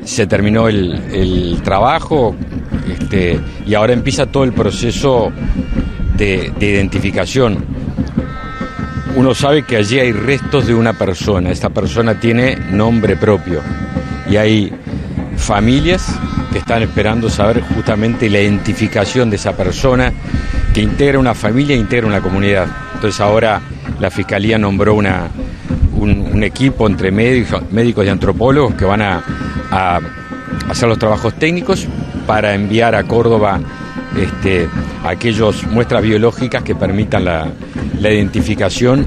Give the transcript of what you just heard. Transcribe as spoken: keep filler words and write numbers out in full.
se terminó el, el trabajo este, y ahora empieza todo el proceso de, de identificación. Uno sabe que allí hay restos de una persona, esta persona tiene nombre propio y hay familias que están esperando saber justamente la identificación de esa persona que integra una familia e integra una comunidad. Entonces ahora la Fiscalía nombró una, un, un equipo entre médicos, médicos y antropólogos que van a, a hacer los trabajos técnicos para enviar a Córdoba este, aquellas muestras biológicas que permitan la, la identificación.